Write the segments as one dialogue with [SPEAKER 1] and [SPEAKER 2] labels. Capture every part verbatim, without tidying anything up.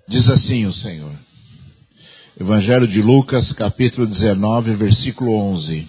[SPEAKER 1] Diz assim o Senhor. Evangelho de Lucas, capítulo dezenove, versículo onze.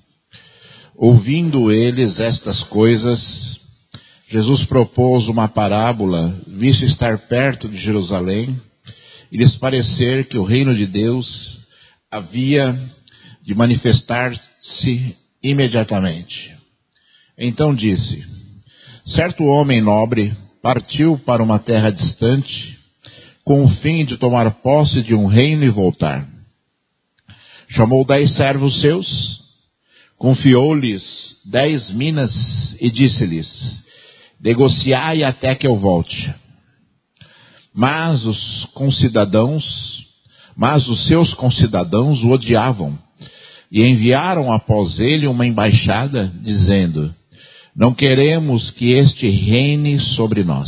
[SPEAKER 1] Ouvindo eles estas coisas, Jesus propôs uma parábola, visto estar perto de Jerusalém, e lhes parecer que o reino de Deus havia de manifestar-se imediatamente. Então disse: certo homem nobre partiu para uma terra distante, com o fim de tomar posse de um reino e voltar. Chamou dez servos seus, confiou-lhes dez minas e disse-lhes: negociai até que eu volte. Mas os concidadãos, mas os seus concidadãos o odiavam e enviaram após ele uma embaixada dizendo: não queremos que este reine sobre nós.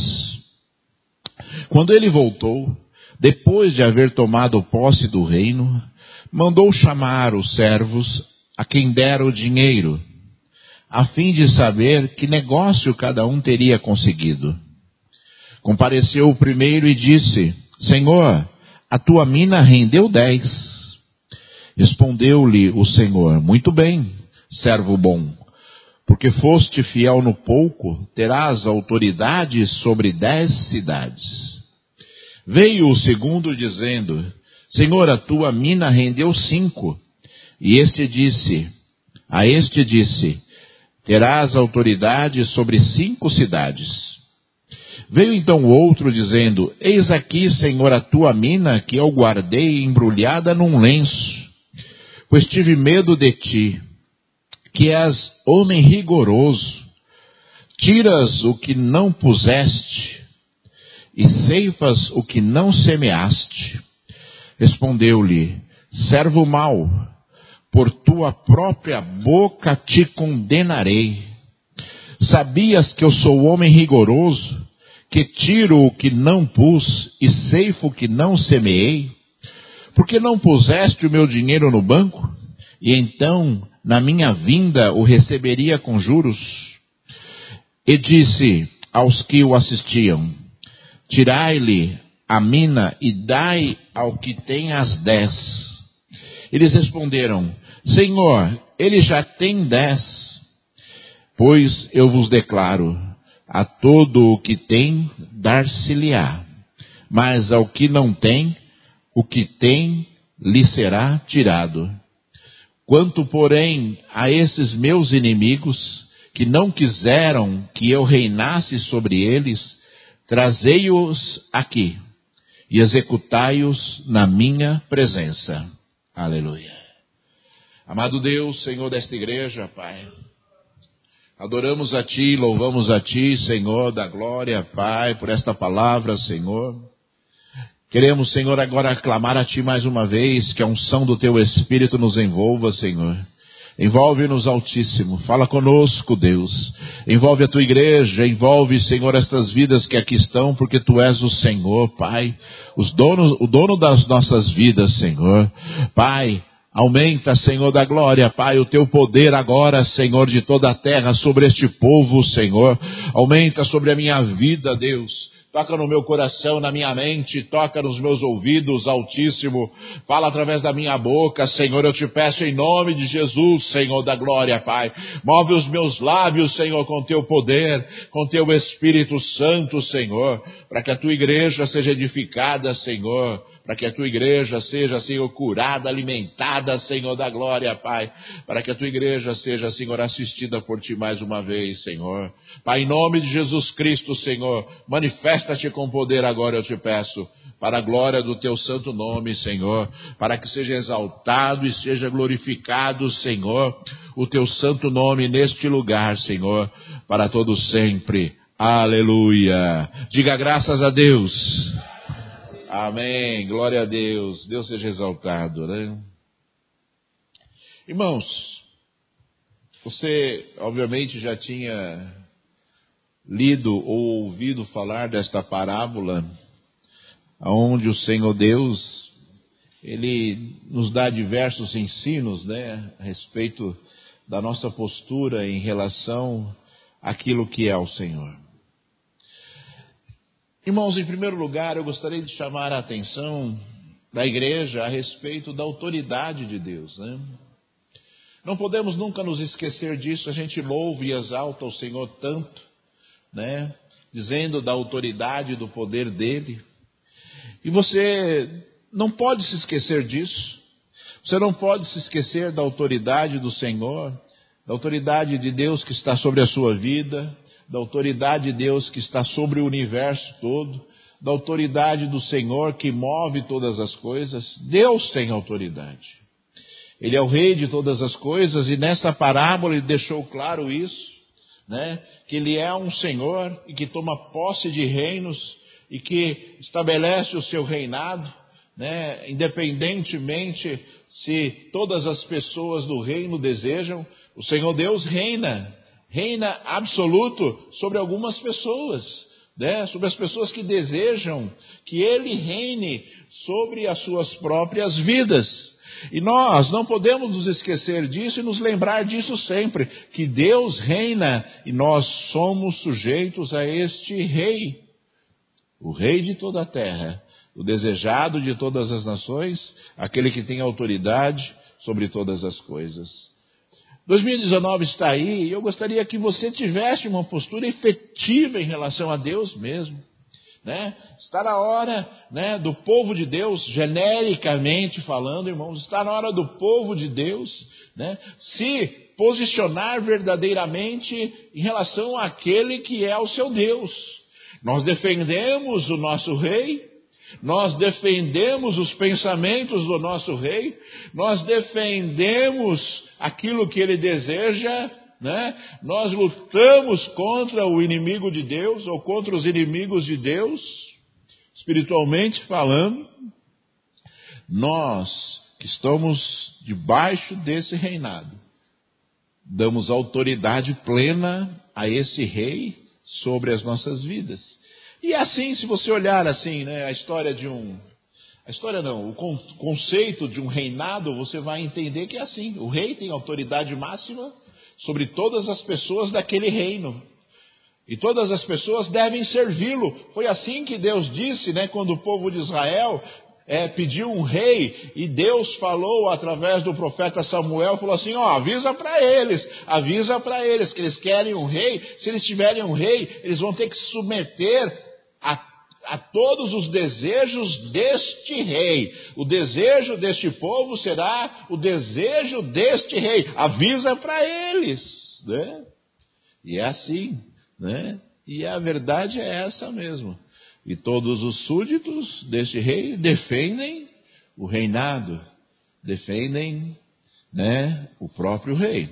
[SPEAKER 1] Quando ele voltou, depois de haver tomado posse do reino, mandou chamar os servos a quem dera o dinheiro, a fim de saber que negócio cada um teria conseguido. Compareceu o primeiro e disse: Senhor, a tua mina rendeu dez. Respondeu-lhe o Senhor: muito bem, servo bom, porque foste fiel no pouco, terás autoridade sobre dez cidades. Veio o segundo dizendo: Senhor, a tua mina rendeu cinco. E este disse, a este disse: terás autoridade sobre cinco cidades. Veio então o outro dizendo: eis aqui, Senhor, a tua mina, que eu guardei embrulhada num lenço, pois tive medo de ti, que és homem rigoroso, tiras o que não puseste, e ceifas o que não semeaste. Respondeu-lhe: servo mau, por tua própria boca te condenarei. Sabias que eu sou homem rigoroso, que tiro o que não pus e ceifo o que não semeei? Porque não puseste o meu dinheiro no banco, e então na minha vinda o receberia com juros? E disse aos que o assistiam: tirai-lhe a mina e dai ao que tem as dez. Eles responderam: Senhor, ele já tem dez. Pois eu vos declaro, a todo o que tem, dar-se-lhe-á, mas ao que não tem, o que tem lhe será tirado. Quanto, porém, a esses meus inimigos, que não quiseram que eu reinasse sobre eles, trazei-os aqui e executai-os na minha presença. Aleluia. Amado Deus, Senhor desta igreja, Pai, adoramos a Ti, louvamos a Ti, Senhor da glória, Pai, por esta palavra, Senhor. Queremos, Senhor, agora clamar a Ti mais uma vez, que a unção do Teu Espírito nos envolva, Senhor. Envolve-nos, Altíssimo. Fala conosco, Deus. Envolve a Tua igreja, envolve, Senhor, estas vidas que aqui estão, porque Tu és o Senhor, Pai. Os donos, o dono das nossas vidas, Senhor. Pai, aumenta, Senhor da glória, Pai, o Teu poder agora, Senhor, de toda a terra, sobre este povo, Senhor. Aumenta sobre a minha vida, Deus. Toca no meu coração, na minha mente, toca nos meus ouvidos, Altíssimo. Fala através da minha boca, Senhor, eu te peço em nome de Jesus, Senhor da glória, Pai. Move os meus lábios, Senhor, com Teu poder, com Teu Espírito Santo, Senhor, para que a Tua igreja seja edificada, Senhor, para que a Tua igreja seja, Senhor, curada, alimentada, Senhor da glória, Pai, para que a Tua igreja seja, Senhor, assistida por Ti mais uma vez, Senhor. Pai, em nome de Jesus Cristo, Senhor, manifesta-te com poder agora, eu te peço, para a glória do Teu santo nome, Senhor, para que seja exaltado e seja glorificado, Senhor, o Teu santo nome neste lugar, Senhor, para todos sempre. Aleluia. Diga graças a Deus. Amém, glória a Deus, Deus seja exaltado, né? Irmãos, você obviamente já tinha lido ou ouvido falar desta parábola, onde o Senhor Deus, Ele nos dá diversos ensinos, né, a respeito da nossa postura em relação àquilo que é o Senhor. Irmãos, em primeiro lugar, eu gostaria de chamar a atenção da igreja a respeito da autoridade de Deus, né? Não podemos nunca nos esquecer disso. A gente louva e exalta o Senhor tanto, né? Dizendo da autoridade e do poder dele. E você não pode se esquecer disso. Você não pode se esquecer da autoridade do Senhor, da autoridade de Deus que está sobre a sua vida, da autoridade de Deus que está sobre o universo todo, da autoridade do Senhor que move todas as coisas. Deus tem autoridade. Ele é o rei de todas as coisas, e nessa parábola ele deixou claro isso, né? Que ele é um Senhor e que toma posse de reinos e que estabelece o seu reinado, né? Independentemente se todas as pessoas do reino desejam, o Senhor Deus reina. Reina absoluto sobre algumas pessoas, né? Sobre as pessoas que desejam que Ele reine sobre as suas próprias vidas. E nós não podemos nos esquecer disso e nos lembrar disso sempre, que Deus reina e nós somos sujeitos a este Rei, o Rei de toda a terra, o desejado de todas as nações, aquele que tem autoridade sobre todas as coisas. dois mil e dezenove está aí, e eu gostaria que você tivesse uma postura efetiva em relação a Deus mesmo, né? Está na hora, né, do povo de Deus, genericamente falando, irmãos, está na hora do povo de Deus, né, se posicionar verdadeiramente em relação àquele que é o seu Deus. Nós defendemos o nosso rei, nós defendemos os pensamentos do nosso rei, nós defendemos aquilo que ele deseja, né? Nós lutamos contra o inimigo de Deus, ou contra os inimigos de Deus, espiritualmente falando. Nós que estamos debaixo desse reinado, damos autoridade plena a esse rei sobre as nossas vidas. E assim, se você olhar assim, né, a história de um... A história não, o conceito de um reinado, você vai entender que é assim. O rei tem autoridade máxima sobre todas as pessoas daquele reino. E todas as pessoas devem servi-lo. Foi assim que Deus disse, né, quando o povo de Israel é, pediu um rei, e Deus falou através do profeta Samuel, falou assim, ó, avisa para eles, avisa para eles que eles querem um rei. Se eles tiverem um rei, eles vão ter que se submeter a, a todos os desejos deste rei. O desejo deste povo será o desejo deste rei. Avisa para eles, né? E é assim, né? E a verdade é essa mesmo. E todos os súditos deste rei defendem o reinado, defendem, né, o próprio rei.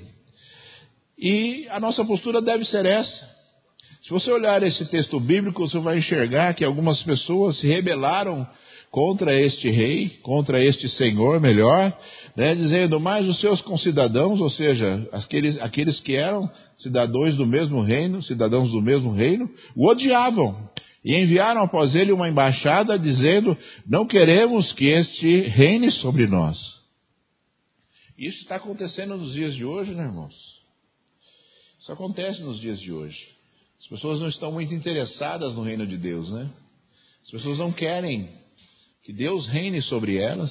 [SPEAKER 1] E a nossa postura deve ser essa. Se você olhar esse texto bíblico, você vai enxergar que algumas pessoas se rebelaram contra este rei, contra este senhor, melhor, né, dizendo, mas os seus concidadãos, ou seja, aqueles, aqueles que eram cidadãos do mesmo reino, cidadãos do mesmo reino, o odiavam. E enviaram após ele uma embaixada dizendo, não queremos que este reine sobre nós. Isso está acontecendo nos dias de hoje, né, irmãos? Isso acontece nos dias de hoje. As pessoas não estão muito interessadas no reino de Deus, né? As pessoas não querem que Deus reine sobre elas.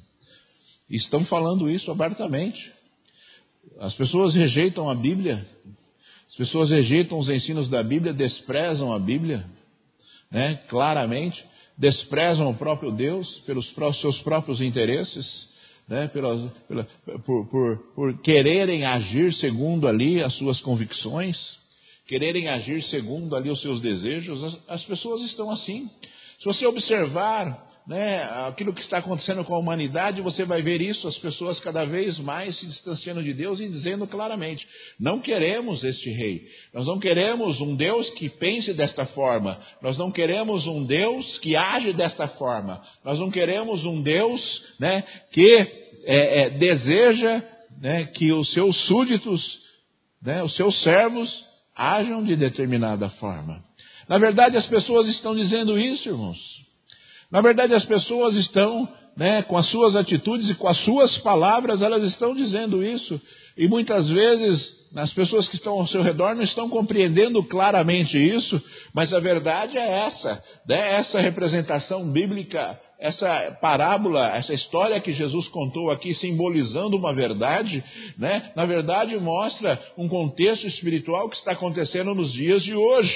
[SPEAKER 1] E estão falando isso abertamente. As pessoas rejeitam a Bíblia. As pessoas rejeitam os ensinos da Bíblia, desprezam a Bíblia, né? Claramente. Desprezam o próprio Deus pelos seus próprios interesses, né? Pelas, pela, por, por, por quererem agir segundo ali as suas convicções, quererem agir segundo ali os seus desejos. As, as pessoas estão assim. Se você observar, né, aquilo que está acontecendo com a humanidade, você vai ver isso, as pessoas cada vez mais se distanciando de Deus e dizendo claramente, não queremos este rei, nós não queremos um Deus que pense desta forma, nós não queremos um Deus que age desta forma, nós não queremos um Deus, né, que é, é, deseja, né, que os seus súditos, né, os seus servos ajam de determinada forma. Na verdade, as pessoas estão dizendo isso, irmãos. Na verdade, as pessoas estão né, com as suas atitudes e com as suas palavras, elas estão dizendo isso. E muitas vezes as pessoas que estão ao seu redor não estão compreendendo claramente isso, mas a verdade é essa, né? Essa representação bíblica, essa parábola, essa história que Jesus contou aqui, simbolizando uma verdade, né? Na verdade mostra um contexto espiritual que está acontecendo nos dias de hoje.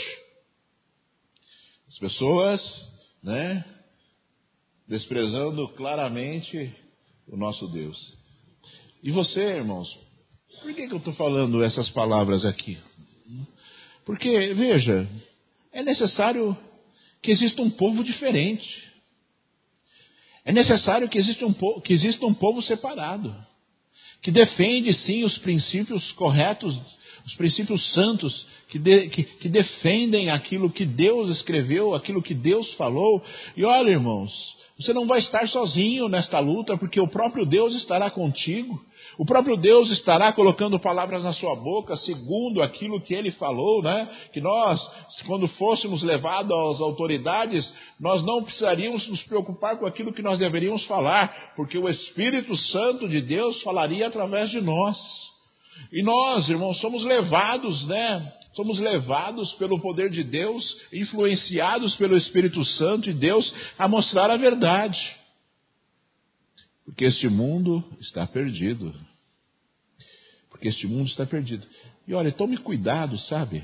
[SPEAKER 1] As pessoas, né, desprezando claramente o nosso Deus. E você, irmãos, por que que eu estou falando essas palavras aqui? Porque, veja, é necessário que exista um povo diferente. É necessário que exista um, po- que exista um povo separado, que defende, sim, os princípios corretos, os princípios santos, que, de, que, que defendem aquilo que Deus escreveu, aquilo que Deus falou. E olha, irmãos, você não vai estar sozinho nesta luta, porque o próprio Deus estará contigo. O próprio Deus estará colocando palavras na sua boca, segundo aquilo que Ele falou, né? Que nós, quando fôssemos levados às autoridades, nós não precisaríamos nos preocupar com aquilo que nós deveríamos falar, porque o Espírito Santo de Deus falaria através de nós. E nós, irmãos, somos levados, né? Somos levados pelo poder de Deus, influenciados pelo Espírito Santo de Deus, a mostrar a verdade. Porque este mundo está perdido. Porque este mundo está perdido. E olha, tome cuidado, sabe?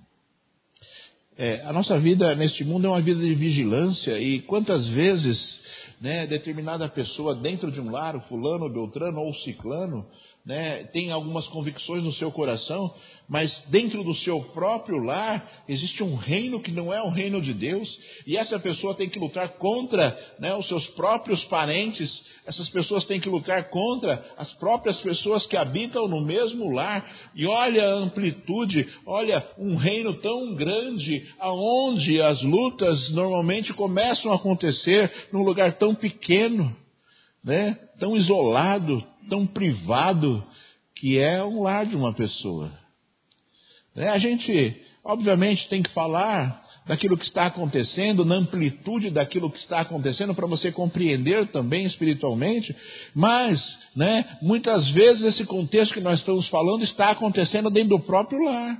[SPEAKER 1] É, a nossa vida neste mundo é uma vida de vigilância. E quantas vezes, né, determinada pessoa dentro de um lar, fulano, beltrano ou ciclano, né, tem algumas convicções no seu coração, mas dentro do seu próprio lar existe um reino que não é o reino de Deus, e essa pessoa tem que lutar contra, né, os seus próprios parentes, essas pessoas têm que lutar contra as próprias pessoas que habitam no mesmo lar. E olha a amplitude, olha um reino tão grande, aonde as lutas normalmente começam a acontecer num lugar tão pequeno, né, tão isolado, tão privado, que é um lar de uma pessoa. Né? A gente, obviamente, tem que falar daquilo que está acontecendo, na amplitude daquilo que está acontecendo, para você compreender também espiritualmente, mas, né, muitas vezes esse contexto que nós estamos falando está acontecendo dentro do próprio lar,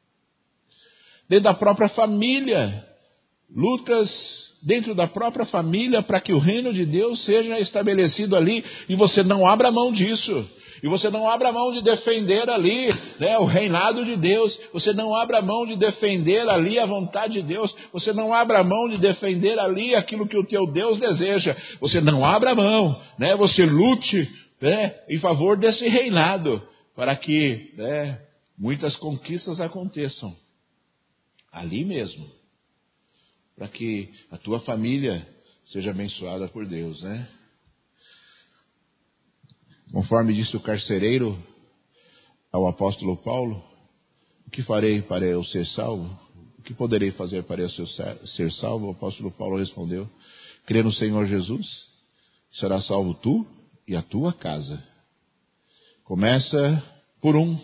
[SPEAKER 1] dentro da própria família, lutas dentro da própria família para que o reino de Deus seja estabelecido ali, e você não abra mão disso. E você não abra mão de defender ali, né, o reinado de Deus. Você não abra mão de defender ali a vontade de Deus. Você não abra mão de defender ali aquilo que o teu Deus deseja. Você não abra mão, né, você lute, né, em favor desse reinado, para que, né, muitas conquistas aconteçam ali mesmo, para que a tua família seja abençoada por Deus, né? Conforme disse o carcereiro ao apóstolo Paulo: o que farei para eu ser salvo? O que poderei fazer para eu ser salvo? O apóstolo Paulo respondeu: crê no Senhor Jesus, será salvo tu e a tua casa. Começa por um.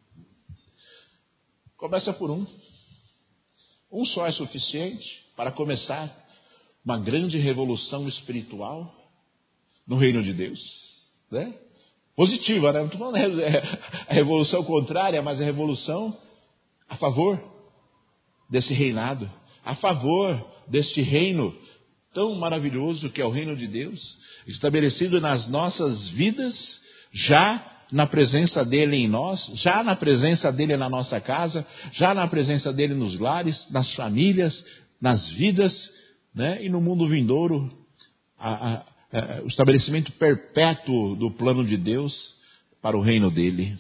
[SPEAKER 1] Começa por um. Um só é suficiente para começar uma grande revolução espiritual no reino de Deus, né? Positiva, né? Não estou falando a revolução contrária, mas a revolução a favor desse reinado, a favor deste reino tão maravilhoso que é o reino de Deus, estabelecido nas nossas vidas, já na presença dele em nós, já na presença dele na nossa casa, já na presença dele nos lares, nas famílias, nas vidas, né? E no mundo vindouro, a, a, a, o estabelecimento perpétuo do plano de Deus para o reino dele.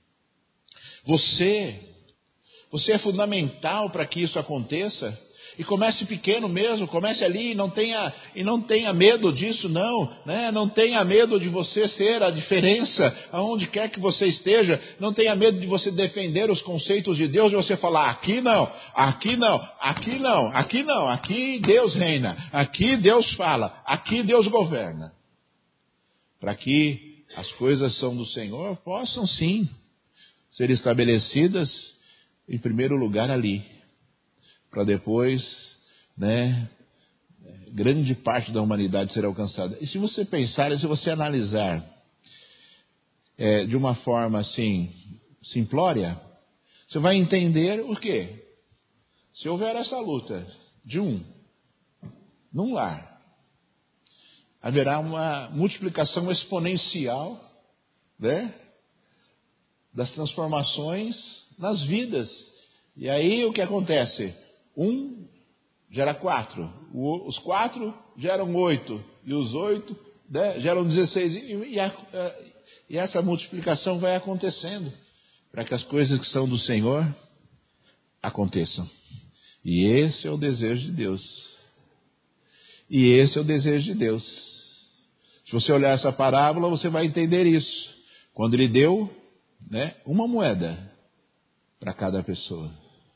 [SPEAKER 1] Você, você é fundamental para que isso aconteça. E comece pequeno mesmo, comece ali e não tenha, e não tenha medo disso, não, né? Não tenha medo de você ser a diferença aonde quer que você esteja. Não tenha medo de você defender os conceitos de Deus, de você falar: aqui não, aqui não, aqui não, aqui não, aqui Deus reina, aqui Deus fala, aqui Deus governa. Para que as coisas são do Senhor possam sim ser estabelecidas em primeiro lugar ali, para depois, né, grande parte da humanidade será alcançada. E se você pensar, se você analisar é, de uma forma assim, simplória, você vai entender o quê? Se houver essa luta de um, num lar, haverá uma multiplicação exponencial, né, das transformações nas vidas. E aí o que acontece? Um gera quatro, o, os quatro geram oito, e os oito, né, geram dezesseis, e, e, a, e essa multiplicação vai acontecendo, para que as coisas que são do Senhor aconteçam. E esse é o desejo de Deus. E esse é o desejo de Deus. Se você olhar essa parábola, você vai entender isso. Quando ele deu, né, uma moeda para cada pessoa.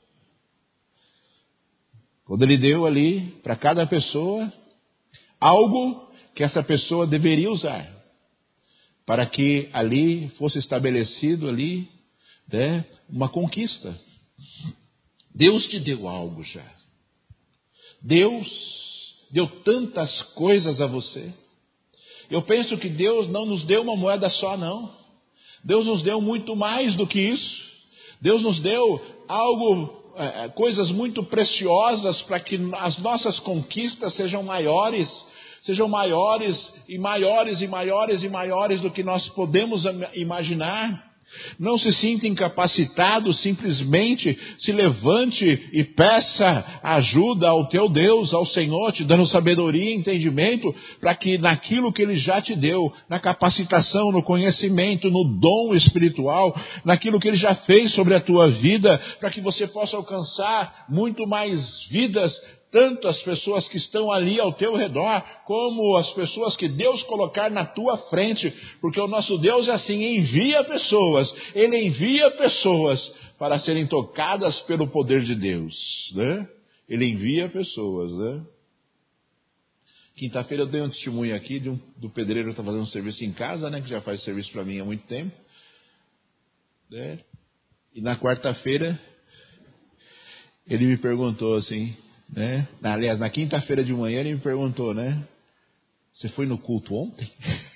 [SPEAKER 1] Quando ele deu ali para cada pessoa algo que essa pessoa deveria usar, para que ali fosse estabelecido ali, né, uma conquista. Deus te deu algo já. Deus deu tantas coisas a você. Eu penso que Deus não nos deu uma moeda só, não. Deus nos deu muito mais do que isso. Deus nos deu algo, é, coisas muito preciosas para que as nossas conquistas sejam maiores, sejam maiores e maiores e maiores e maiores do que nós podemos imaginar. Não se sinta incapacitado, simplesmente se levante e peça ajuda ao teu Deus, ao Senhor, te dando sabedoria e entendimento, para que naquilo que Ele já te deu, na capacitação, no conhecimento, no dom espiritual, naquilo que Ele já fez sobre a tua vida, para que você possa alcançar muito mais vidas, tanto as pessoas que estão ali ao teu redor, como as pessoas que Deus colocar na tua frente, porque o nosso Deus é assim, envia pessoas, Ele envia pessoas para serem tocadas pelo poder de Deus, né? Ele envia pessoas, né? Quinta-feira eu dei um testemunho aqui de um, do pedreiro que está fazendo um serviço em casa, né? Que já faz serviço para mim há muito tempo, né? E na quarta-feira ele me perguntou assim, né? Aliás, na quinta-feira de manhã ele me perguntou, né? Você foi no culto ontem?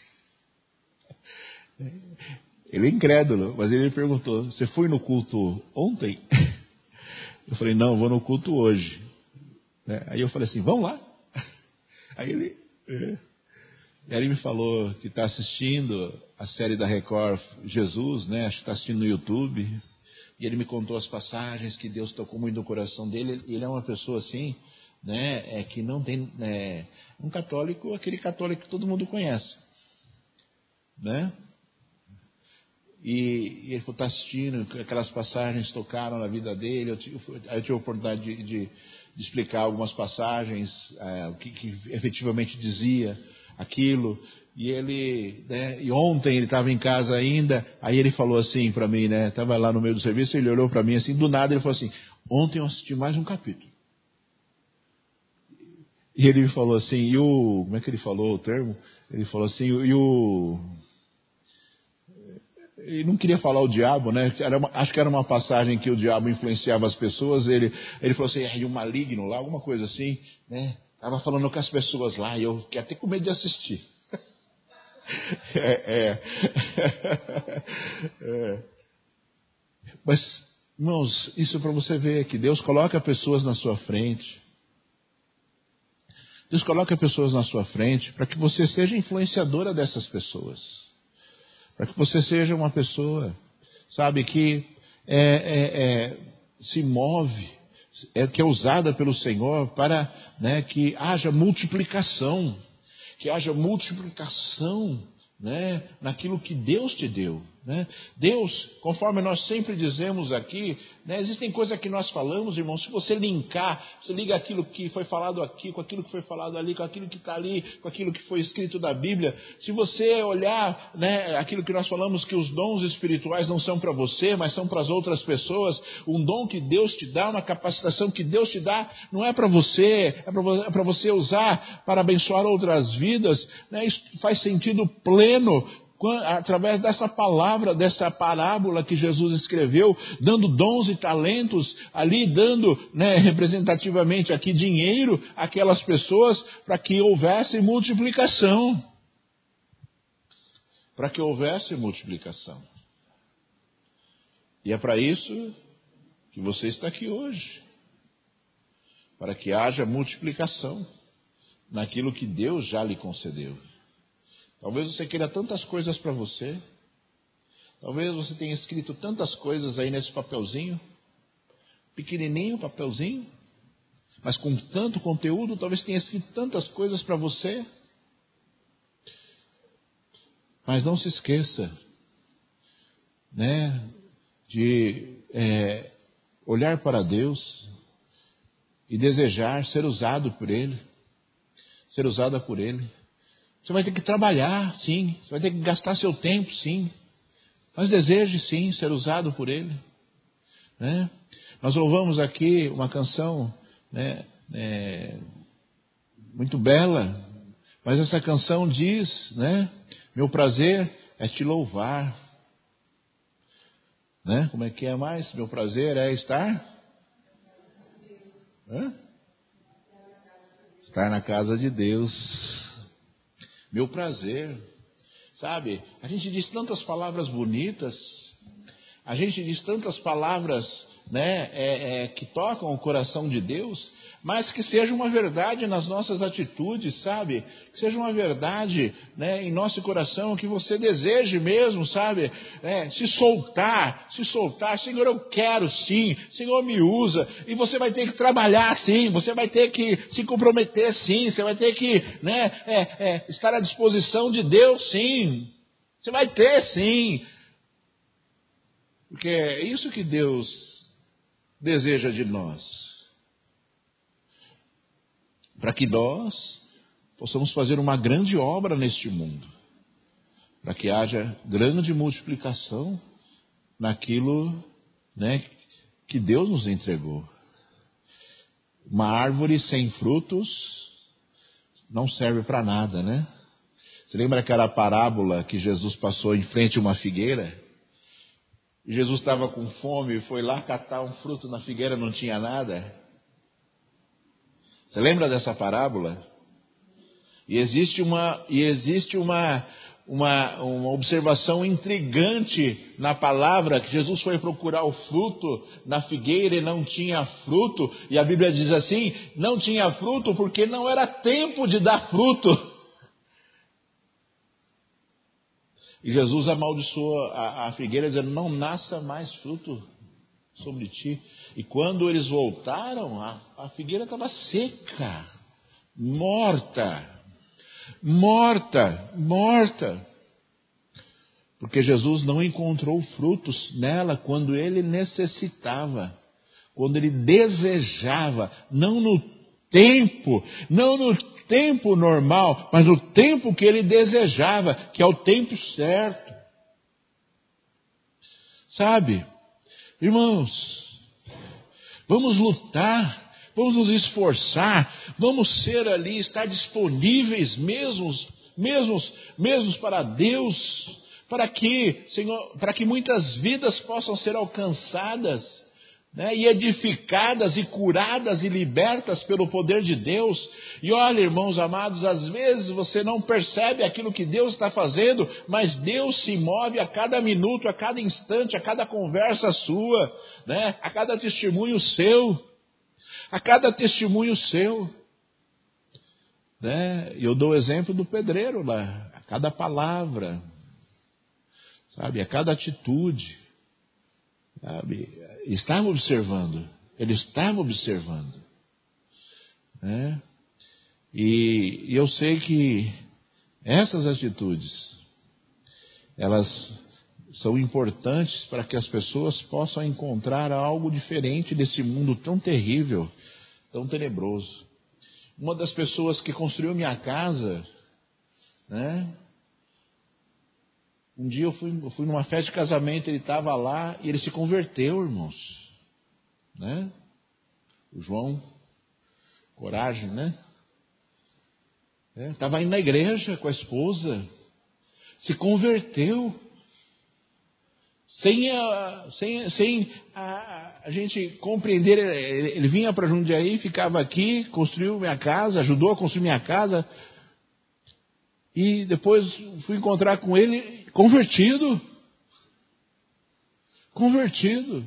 [SPEAKER 1] Ele é incrédulo, mas ele me perguntou, você foi no culto ontem? Eu falei, não, vou no culto hoje. Aí eu falei assim, vamos lá. Aí ele, é. Aí ele me falou que está assistindo a série da Record Jesus, né? Acho que está assistindo no YouTube. E ele me contou as passagens que Deus tocou muito no coração dele. Ele é uma pessoa assim, né, é, que não tem... É, um católico, aquele católico que todo mundo conhece. Né? E, e ele está assistindo, aquelas passagens tocaram na vida dele. Eu tive, eu tive a oportunidade de, de, de explicar algumas passagens, é, o que, que efetivamente dizia aquilo. E ele, né, e ontem ele estava em casa ainda, aí ele falou assim para mim, né, estava lá no meio do serviço, ele olhou para mim assim, do nada ele falou assim, ontem eu assisti mais um capítulo. E ele me falou assim, e o, como é que ele falou o termo? Ele falou assim, e o, ele não queria falar o diabo, né, era uma, acho que era uma passagem que o diabo influenciava as pessoas, ele, ele falou assim, e o maligno lá, alguma coisa assim, né, estava falando com as pessoas lá, e eu fiquei até com medo de assistir. É, é. É. Mas, irmãos, isso é para você ver que Deus coloca pessoas na sua frente. Deus coloca pessoas na sua frente para que você seja influenciadora dessas pessoas. Para que você seja uma pessoa, sabe, que é, é, é, se move, é, que é usada pelo Senhor para, né, que haja multiplicação. Que haja multiplicação, né, naquilo que Deus te deu. Né? Deus, conforme nós sempre dizemos aqui, né, existem coisas que nós falamos, irmãos, se você linkar, você liga aquilo que foi falado aqui, com aquilo que foi falado ali, com aquilo que está ali, com aquilo que foi escrito da Bíblia, se você olhar, né, aquilo que nós falamos, que os dons espirituais não são para você, mas são para as outras pessoas, um dom que Deus te dá, uma capacitação que Deus te dá, não é para você, é para você usar para abençoar outras vidas, né? Isso faz sentido pleno através dessa palavra, dessa parábola que Jesus escreveu, dando dons e talentos, ali dando, né, representativamente aqui dinheiro àquelas pessoas para que houvesse multiplicação. Para que houvesse multiplicação. E é para isso que você está aqui hoje. Para que haja multiplicação naquilo que Deus já lhe concedeu. Talvez você queira tantas coisas para você. Talvez você tenha escrito tantas coisas aí nesse papelzinho. Pequenininho papelzinho. Mas com tanto conteúdo, talvez tenha escrito tantas coisas para você. Mas não se esqueça, né, de é, olhar para Deus e desejar ser usado por Ele. Ser usada por Ele. Você vai ter que trabalhar, sim. Você vai ter que gastar seu tempo, sim. Mas deseje, sim, ser usado por Ele. Né? Nós louvamos aqui uma canção, né, é, muito bela. Mas essa canção diz, né? Meu prazer é te louvar. Né? Como é que é mais? Meu prazer é estar... Hã? Estar na casa de Deus. Meu prazer, sabe? A gente diz tantas palavras bonitas, a gente diz tantas palavras, né, é, é, que tocam o coração de Deus, mas que seja uma verdade nas nossas atitudes, sabe? Que seja uma verdade, né, em nosso coração, que você deseje mesmo, sabe? É, se soltar, se soltar. Senhor, eu quero sim. Senhor, me usa. E você vai ter que trabalhar sim. Você vai ter que se comprometer sim. Você vai ter que, né, é, é, estar à disposição de Deus sim. Você vai ter sim. Porque é isso que Deus deseja de nós. Para que nós possamos fazer uma grande obra neste mundo. Para que haja grande multiplicação naquilo, né, que Deus nos entregou. Uma árvore sem frutos não serve para nada, né? Você lembra aquela parábola que Jesus passou em frente a uma figueira? Jesus estava com fome e foi lá catar um fruto na figueira, não tinha nada. Você lembra dessa parábola? E existe uma, e existe uma, uma, uma observação intrigante na palavra, que Jesus foi procurar o fruto na figueira e não tinha fruto. E a Bíblia diz assim, não tinha fruto porque não era tempo de dar fruto. E Jesus amaldiçoou a, a figueira dizendo, não nasça mais fruto sobre ti. E quando eles voltaram, a, a figueira estava seca, morta, morta, morta. Porque Jesus não encontrou frutos nela quando ele necessitava, quando ele desejava, não no tempo, não no tempo normal, mas no tempo que ele desejava, que é o tempo certo. Sabe? Irmãos, vamos lutar, vamos nos esforçar, vamos ser ali, estar disponíveis mesmos, mesmos, mesmos para Deus, para que, Senhor, para que muitas vidas possam ser alcançadas, né, e edificadas e curadas e libertas pelo poder de Deus. E olha, irmãos amados, às vezes você não percebe aquilo que Deus está fazendo, mas Deus se move a cada minuto, a cada instante, a cada conversa sua, né, a cada testemunho seu, a cada testemunho seu. Né? Eu dou o exemplo do pedreiro lá, a cada palavra, sabe, a cada atitude. Sabe? Ele estava observando, ele estava observando, né? E, e eu sei que essas atitudes, elas são importantes para que as pessoas possam encontrar algo diferente desse mundo tão terrível, tão tenebroso. Uma das pessoas que construiu minha casa, né? Um dia eu fui, eu fui numa festa de casamento, ele estava lá e ele se converteu, irmãos. Né? O João, coragem, né? Estava indo na igreja com a esposa. se converteu. Sem, a, sem, sem a, a gente compreender, ele, ele vinha para Jundiaí, ficava aqui, construiu minha casa, ajudou a construir minha casa. E depois fui encontrar com ele convertido. Convertido.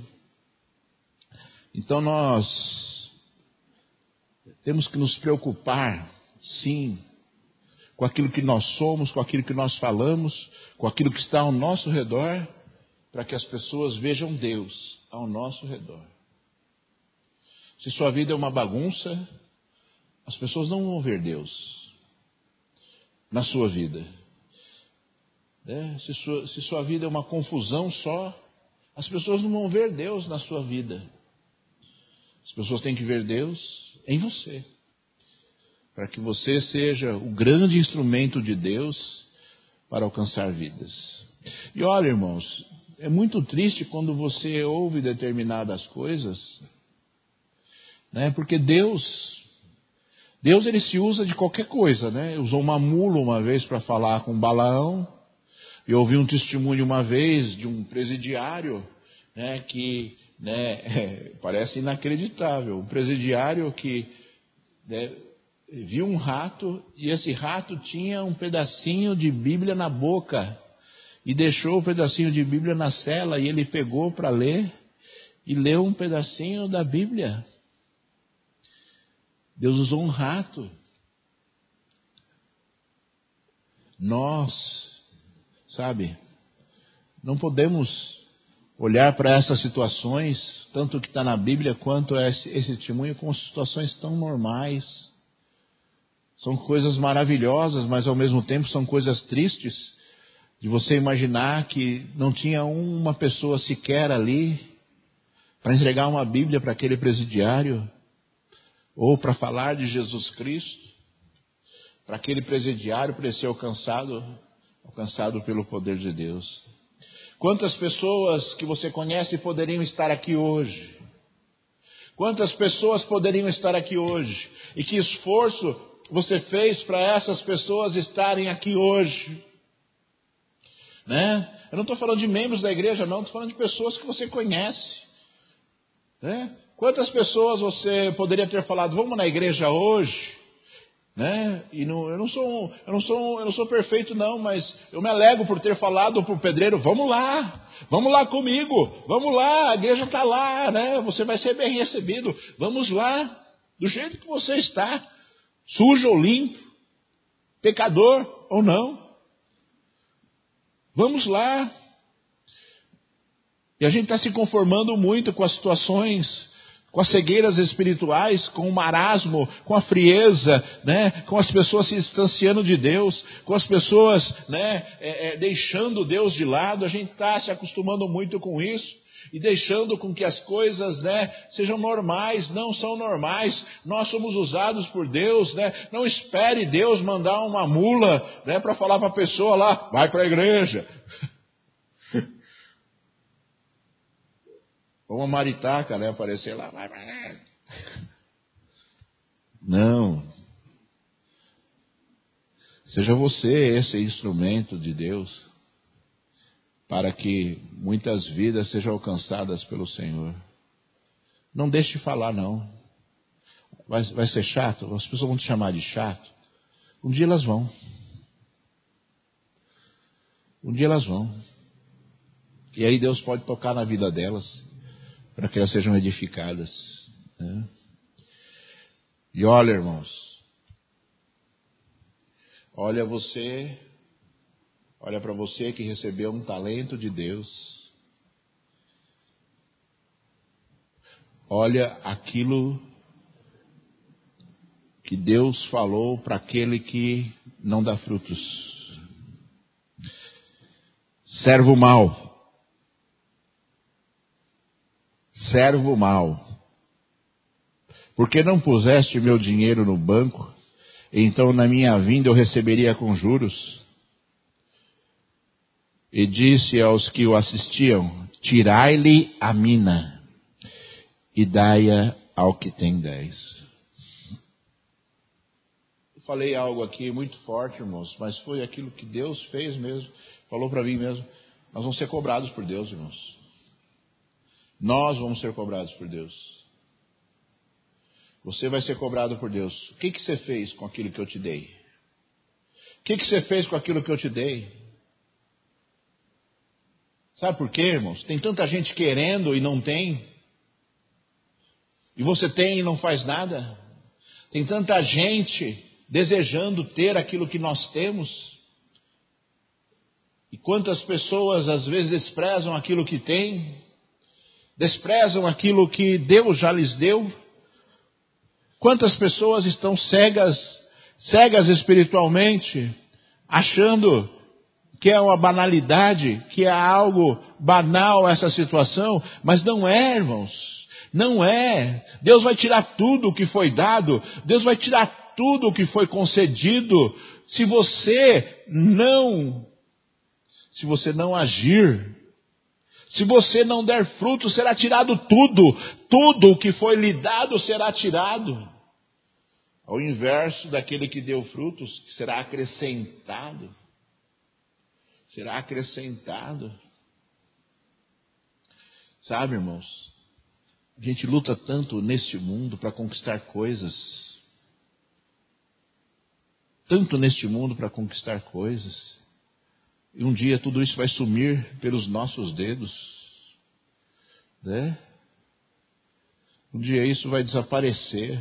[SPEAKER 1] Então nós temos que nos preocupar, sim, com aquilo que nós somos, com aquilo que nós falamos, com aquilo que está ao nosso redor, para que as pessoas vejam Deus ao nosso redor. Se sua vida é uma bagunça, as pessoas não vão ver Deus na sua vida. É, se, sua, se sua vida é uma confusão só, as pessoas não vão ver Deus na sua vida. As pessoas têm que ver Deus em você, para que você seja o grande instrumento de Deus para alcançar vidas. E olha, irmãos, é muito triste quando você ouve determinadas coisas, né? Porque Deus... Deus, ele se usa de qualquer coisa, né? Usou uma mula uma vez para falar com Balaão. Eu ouvi um testemunho uma vez de um presidiário, né, que, né, é, parece inacreditável. Um presidiário que, né, viu um rato e esse rato tinha um pedacinho de Bíblia na boca. E deixou o pedacinho de Bíblia na cela e ele pegou para ler e leu um pedacinho da Bíblia. Deus usou um rato. Nós, sabe, não podemos olhar para essas situações, tanto o que está na Bíblia quanto esse, esse testemunho, como situações tão normais. São coisas maravilhosas, mas ao mesmo tempo são coisas tristes, de você imaginar que não tinha uma pessoa sequer ali para entregar uma Bíblia para aquele presidiário, ou para falar de Jesus Cristo, para aquele presidiário, para ele ser alcançado, alcançado pelo poder de Deus. Quantas pessoas que você conhece poderiam estar aqui hoje? Quantas pessoas poderiam estar aqui hoje? E que esforço você fez para essas pessoas estarem aqui hoje? Né? Eu não estou falando de membros da igreja, não, estou falando de pessoas que você conhece. Né? Quantas pessoas você poderia ter falado, vamos na igreja hoje? Né? E não, eu, não sou, eu, não sou, eu não sou perfeito não, mas eu me alegro por ter falado para o pedreiro, vamos lá, vamos lá comigo, vamos lá, a igreja está lá, né? Você vai ser bem recebido, vamos lá, do jeito que você está, sujo ou limpo, pecador ou não, vamos lá. E a gente está se conformando muito com as situações, com as cegueiras espirituais, com o marasmo, com a frieza, né? Com as pessoas se distanciando de Deus, com as pessoas, né, é, é, deixando Deus de lado. A gente está se acostumando muito com isso e deixando com que as coisas, né, sejam normais. Não são normais. Nós somos usados por Deus, né? Não espere Deus mandar uma mula, né, para falar para a pessoa lá, vai para a igreja. Ou uma maritaca, né? Aparecer lá. Vai, vai, vai. Não. Seja você esse instrumento de Deus para que muitas vidas sejam alcançadas pelo Senhor. Não deixe de falar, não. Vai, vai ser chato? As pessoas vão te chamar de chato. Um dia elas vão. Um dia elas vão. E aí Deus pode tocar na vida delas, para que elas sejam edificadas. Né? E olha, irmãos, olha você, olha para você que recebeu um talento de Deus. Olha aquilo que Deus falou para aquele que não dá frutos. Servo mau. Servo mau, porque não puseste meu dinheiro no banco, então na minha vinda eu receberia com juros? E disse aos que o assistiam, tirai-lhe a mina e dai-a ao que tem dez. falei algo aqui muito forte, irmãos, mas foi aquilo que Deus fez mesmo, falou para mim mesmo. Nós vamos ser cobrados por Deus, irmãos. Nós vamos ser cobrados por Deus. Você vai ser cobrado por Deus. O que, que você fez com aquilo que eu te dei? O que, que você fez com aquilo que eu te dei? Sabe por quê, irmãos? Tem tanta gente querendo e não tem. E você tem e não faz nada. Tem tanta gente desejando ter aquilo que nós temos. E quantas pessoas às vezes desprezam aquilo que têm. Desprezam aquilo que Deus já lhes deu. Quantas pessoas estão cegas, cegas espiritualmente, achando que é uma banalidade, que é algo banal essa situação, mas não é, irmãos, não é. Deus vai tirar tudo o que foi dado, Deus vai tirar tudo o que foi concedido, se você não, se você não agir. Se você não der fruto, será tirado tudo. Tudo o que foi lhe dado será tirado. Ao inverso daquele que deu frutos, que será acrescentado. Será acrescentado. Sabe, irmãos? A gente luta tanto neste mundo para conquistar coisas. Tanto neste mundo para conquistar coisas. E um dia tudo isso vai sumir pelos nossos dedos, né? Um dia isso vai desaparecer.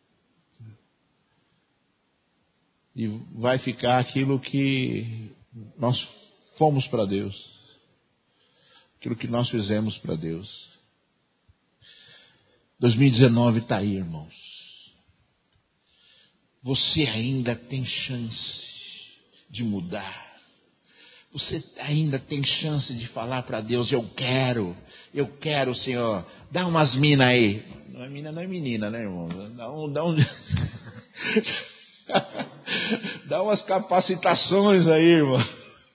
[SPEAKER 1] E vai ficar aquilo que nós fomos para Deus. Aquilo que nós fizemos para Deus. dois mil e dezenove está aí, irmãos. Você ainda tem chance de mudar. Você ainda tem chance de falar para Deus, eu quero, eu quero, Senhor, dá umas minas aí. Não é mina, não é menina, né, irmão? Dá, um, dá, um... dá umas capacitações aí, irmão.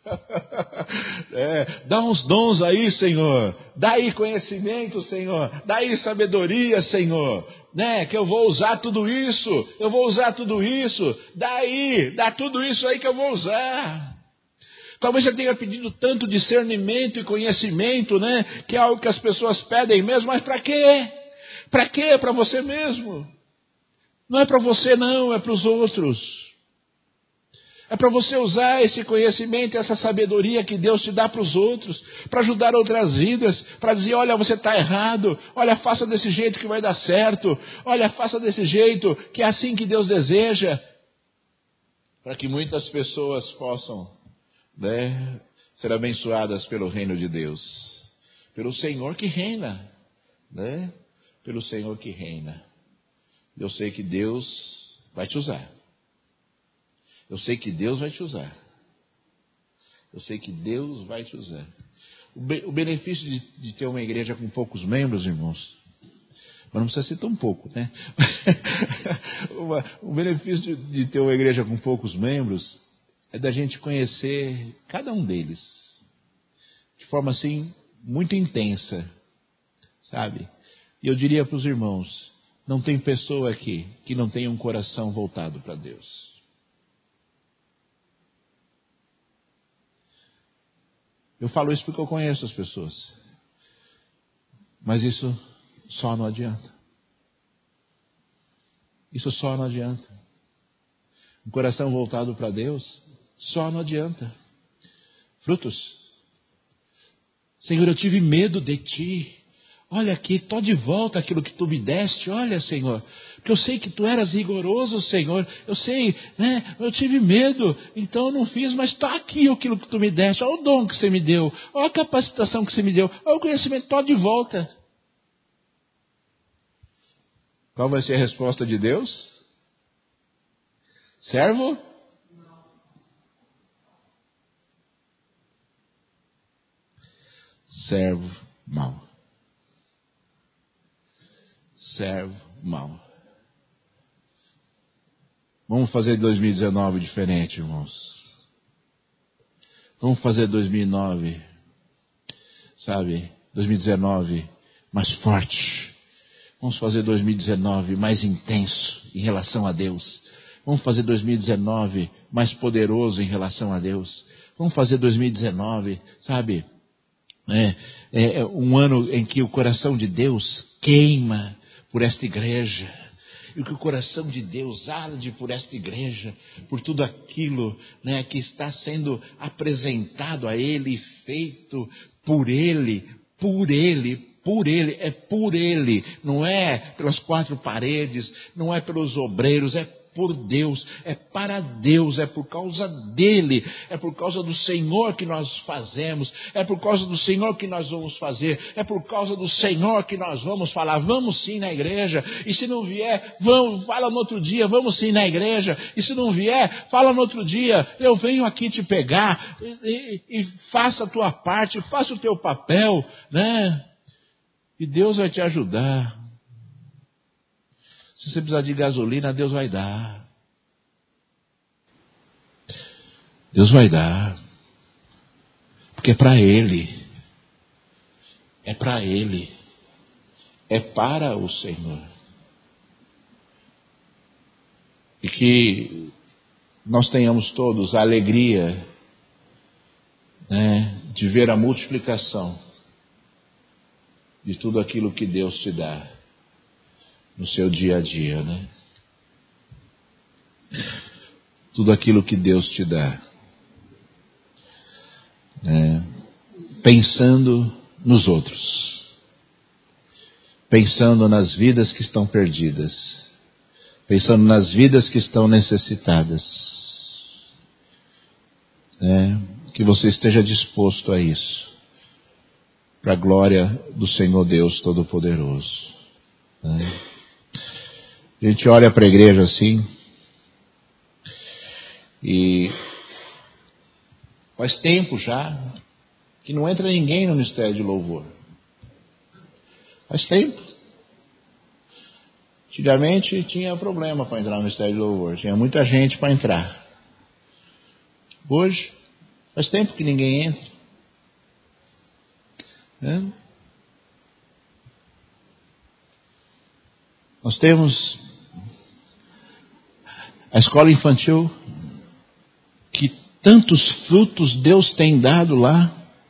[SPEAKER 1] É, dá uns dons aí, Senhor. Dá aí conhecimento, Senhor. Dá aí sabedoria, Senhor. Né? Que eu vou usar tudo isso. Eu vou usar tudo isso. Dá aí, dá tudo isso aí que eu vou usar. Talvez você tenha pedido tanto discernimento e conhecimento, né? Que é algo que as pessoas pedem mesmo, mas para quê? Para quê? Para você mesmo. Não é para você não, é para os outros. É para você usar esse conhecimento, essa sabedoria que Deus te dá para os outros, para ajudar outras vidas, para dizer, olha, você está errado, olha, faça desse jeito que vai dar certo, olha, faça desse jeito que é assim que Deus deseja, para que muitas pessoas possam, né, ser abençoadas pelo reino de Deus, pelo Senhor que reina, né? Pelo Senhor que reina. Eu sei que Deus vai te usar. Eu sei que Deus vai te usar. Eu sei que Deus vai te usar. O, be- o benefício de, de ter uma igreja com poucos membros, irmãos, mas não precisa ser tão pouco, né? Uma, o benefício de, de ter uma igreja com poucos membros é da gente conhecer cada um deles. De forma assim, muito intensa. Sabe? E eu diria para os irmãos, não tem pessoa aqui que não tenha um coração voltado para Deus. Eu falo isso porque eu conheço as pessoas. Mas isso só não adianta. Isso só não adianta. Um coração voltado para Deus só não adianta. Frutos. Senhor, eu tive medo de Ti. Olha aqui, tô de volta aquilo que Tu me deste. Olha, Senhor, porque eu sei que Tu eras rigoroso, Senhor. Eu sei, né? Eu tive medo, então eu não fiz, mas está aqui aquilo que Tu me deste. Olha o dom que Você me deu. Olha a capacitação que Você me deu. Olha o conhecimento, tô de volta. Qual vai ser a resposta de Deus? Servo? Servo mau. Servo mau. Vamos fazer dois mil e dezenove diferente, irmãos. Vamos fazer dois mil e nove, sabe? dois mil e dezenove mais forte. Vamos fazer dois mil e dezenove mais intenso em relação a Deus. Vamos fazer dois mil e dezenove mais poderoso em relação a Deus. Vamos fazer dois mil e dezenove, sabe, é, é um ano em que o coração de Deus queima por esta igreja. E que o coração de Deus arde por esta igreja, por tudo aquilo, né, que está sendo apresentado a Ele, feito por Ele, por Ele, por Ele, é por Ele, não é pelas quatro paredes, não é pelos obreiros, é por Deus, é para Deus, é por causa dEle, é por causa do Senhor que nós fazemos, é por causa do Senhor que nós vamos fazer, é por causa do Senhor que nós vamos falar. Vamos sim na igreja, e se não vier, vamos, fala no outro dia. Vamos sim na igreja, e se não vier, fala no outro dia. Eu venho aqui te pegar, e, e, e faça a tua parte, faça o teu papel, né? E Deus vai te ajudar. Se você precisar de gasolina, Deus vai dar. Deus vai dar. Porque é para Ele. É para Ele. É para o Senhor. E que nós tenhamos todos a alegria, né, de ver a multiplicação de tudo aquilo que Deus te dá no seu dia a dia, né? Tudo aquilo que Deus te dá, né? Pensando nos outros, pensando nas vidas que estão perdidas, pensando nas vidas que estão necessitadas, né? Que você esteja disposto a isso, para a glória do Senhor Deus Todo-Poderoso, né? A gente olha para a igreja assim, e faz tempo já que não entra ninguém no ministério de louvor. Faz tempo. Antigamente tinha problema para entrar no ministério de louvor, tinha muita gente para entrar. Hoje, faz tempo que ninguém entra. É? Nós temos a escola infantil, que tantos frutos Deus tem dado lá.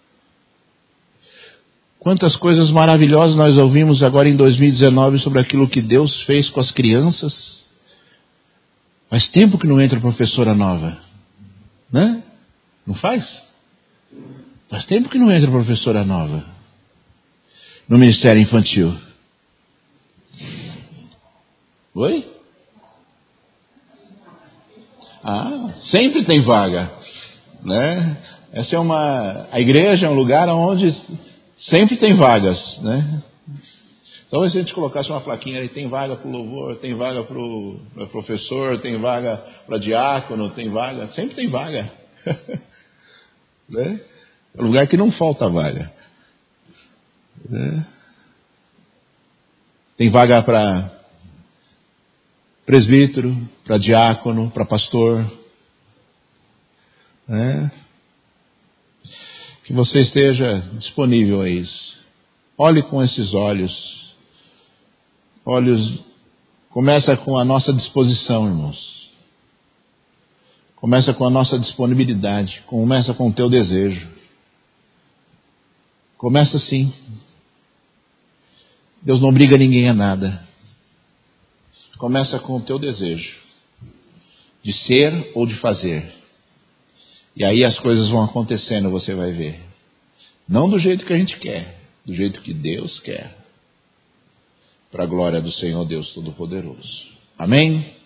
[SPEAKER 1] Quantas coisas maravilhosas nós ouvimos agora em dois mil e dezenove sobre aquilo que Deus fez com as crianças. Faz tempo que não entra professora nova, né? Não faz? Faz tempo que não entra professora nova no ministério infantil. Oi? Ah, sempre tem vaga, né? Essa é uma, a igreja é um lugar onde sempre tem vagas, né? Talvez se a gente colocasse uma plaquinha ali, tem vaga para o louvor, tem vaga para o professor, tem vaga para diácono, tem vaga, sempre tem vaga. Né? É um lugar que não falta vaga. Né? Tem vaga para presbítero, para diácono, para pastor. Né? Que você esteja disponível a isso. Olhe com esses olhos. Olhos, começa com a nossa disposição, irmãos. Começa com a nossa disponibilidade. Começa com o teu desejo. Começa assim. Deus não obriga ninguém a nada. Começa com o teu desejo de ser ou de fazer. E aí as coisas vão acontecendo, você vai ver. Não do jeito que a gente quer, do jeito que Deus quer. Para a glória do Senhor Deus Todo-Poderoso. Amém?